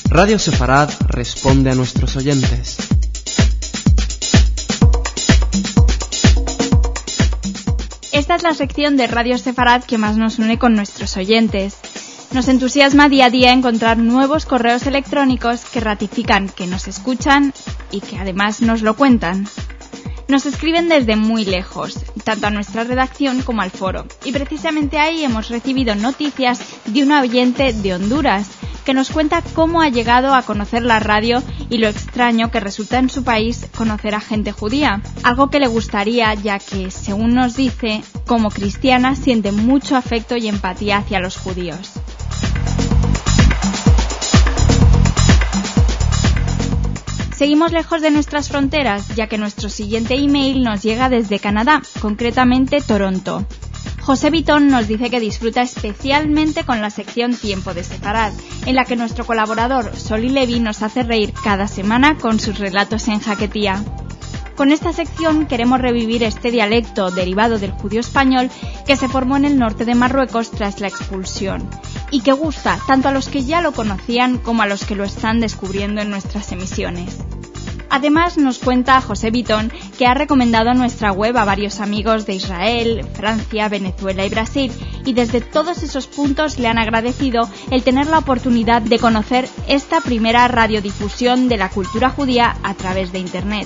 Radio Sefarad responde a nuestros oyentes. Esta es la sección de Radio Sefarad que más nos une con nuestros oyentes. Nos entusiasma día a día encontrar nuevos correos electrónicos que ratifican que nos escuchan y que además nos lo cuentan. Nos escriben desde muy lejos, tanto a nuestra redacción como al foro, y precisamente ahí hemos recibido noticias de un oyente de Honduras que nos cuenta cómo ha llegado a conocer la radio y lo extraño que resulta en su país conocer a gente judía, algo que le gustaría ya que, según nos dice, como cristiana siente mucho afecto y empatía hacia los judíos. Seguimos lejos de nuestras fronteras, ya que nuestro siguiente email nos llega desde Canadá, concretamente Toronto. José Vitón nos dice que disfruta especialmente con la sección Tiempo de Sefarad, en la que nuestro colaborador Soli Levi nos hace reír cada semana con sus relatos en jaquetía. Con esta sección queremos revivir este dialecto derivado del judío español que se formó en el norte de Marruecos tras la expulsión, y que gusta tanto a los que ya lo conocían como a los que lo están descubriendo en nuestras emisiones. Además, nos cuenta José Vitón que ha recomendado nuestra web a varios amigos de Israel, Francia, Venezuela y Brasil, y desde todos esos puntos le han agradecido el tener la oportunidad de conocer esta primera radiodifusión de la cultura judía a través de Internet.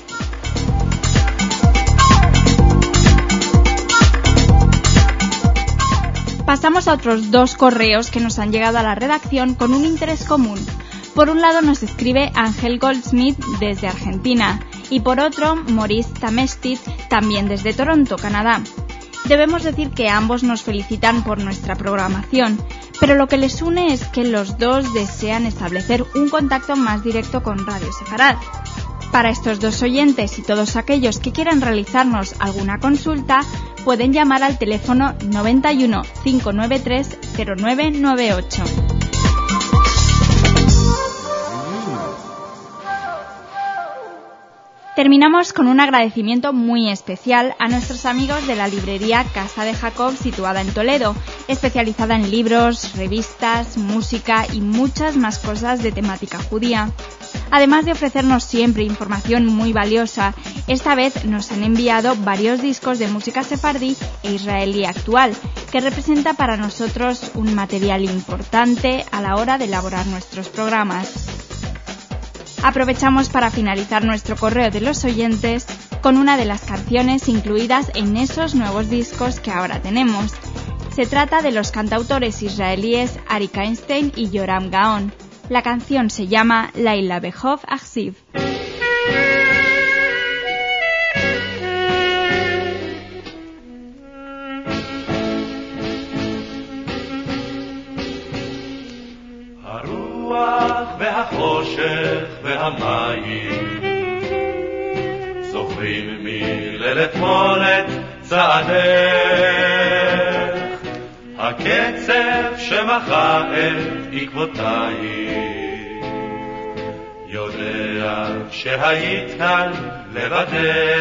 Pasamos a otros dos correos que nos han llegado a la redacción con un interés común. Por un lado nos escribe Ángel Goldsmith desde Argentina y por otro Maurice Tamestit también desde Toronto, Canadá. Debemos decir que ambos nos felicitan por nuestra programación, pero lo que les une es que los dos desean establecer un contacto más directo con Radio Sefarad. Para estos dos oyentes y todos aquellos que quieran realizarnos alguna consulta, pueden llamar al teléfono 91 593 0998. Terminamos con un agradecimiento muy especial a nuestros amigos de la librería Casa de Jacob situada en Toledo, especializada en libros, revistas, música y muchas más cosas de temática judía. Además de ofrecernos siempre información muy valiosa, esta vez nos han enviado varios discos de música sefardí e israelí actual, que representa para nosotros un material importante a la hora de elaborar nuestros programas. Aprovechamos para finalizar nuestro correo de los oyentes con una de las canciones incluidas en esos nuevos discos que ahora tenemos. Se trata de los cantautores israelíes Arik Einstein y Yoram Gaon. La canción se llama Laila Behov Achsiv. והחושך והמים זוכרים מליל אתמול את צעדך הקצב שמחה את עקבותייך יודע שהיית כאן לבדך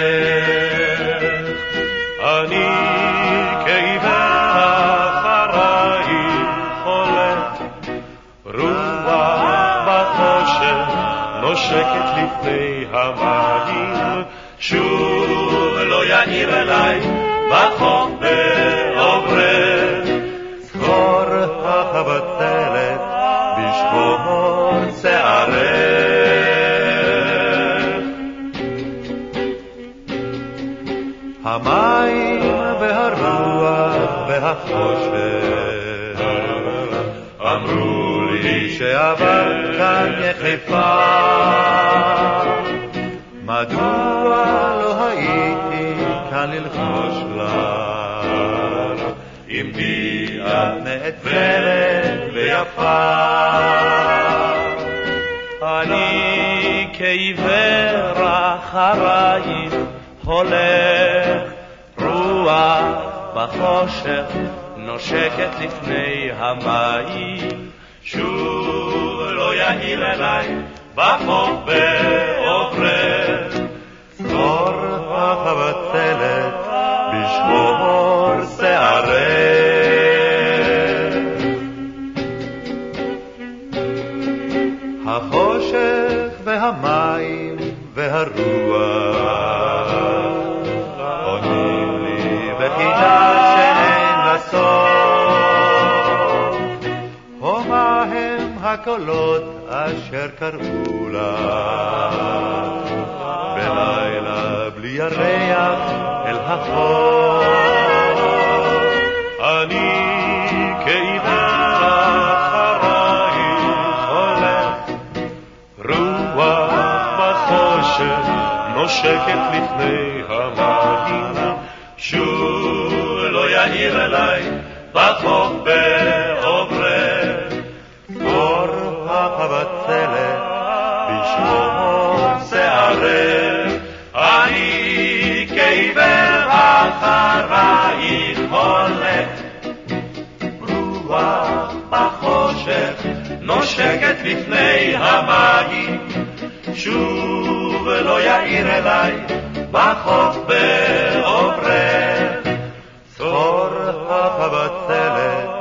אני כעיוור אחרייך חולק רוח נושקת לפני המים שוב לא יאיר אליי בחוף בעוברך זכור הבטלת בשחור שערך המים והרוח והחושך אמרו לי שעבר כאן יחפה מדוע לא הייתי כאן ללחוש לך אם בי את נעצרת ויפה אני כעיוור אחרייך הולך רוח בחושך נושקת לפני המים שוב לא יעיר אליי בחוף בעוברך זכור הבטלת בשחור שערך החושך והמים והרוח עונים לי בחינה שאין לה סוף. ומה הם הקולות אשר קראו לה בלילה בלי ירח אל החוף? אני כעיוור אחרייך הולך, רוח בחושך נושקת לפני המים, שוב לא יאיר אליי בחוף בעוברך, אור החבצלת בשחור שערך. אני כעיוור אחרייך הולך, רוח בחושך נושקת לפני המים, שוב לא יאיר אליי בחוף בעוברך, צחור החבצלת